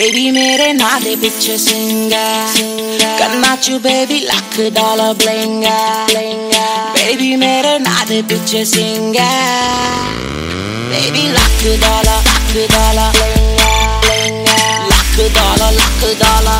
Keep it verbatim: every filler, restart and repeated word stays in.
baby मेरे ना दे पिछे सिंगा करना चू बेबी लाख डॉलर ब्लेंगा बेबी मेरे ना दे पिछे सिंगा baby lakh dollar lakh dollar lakh dollar lakh dollar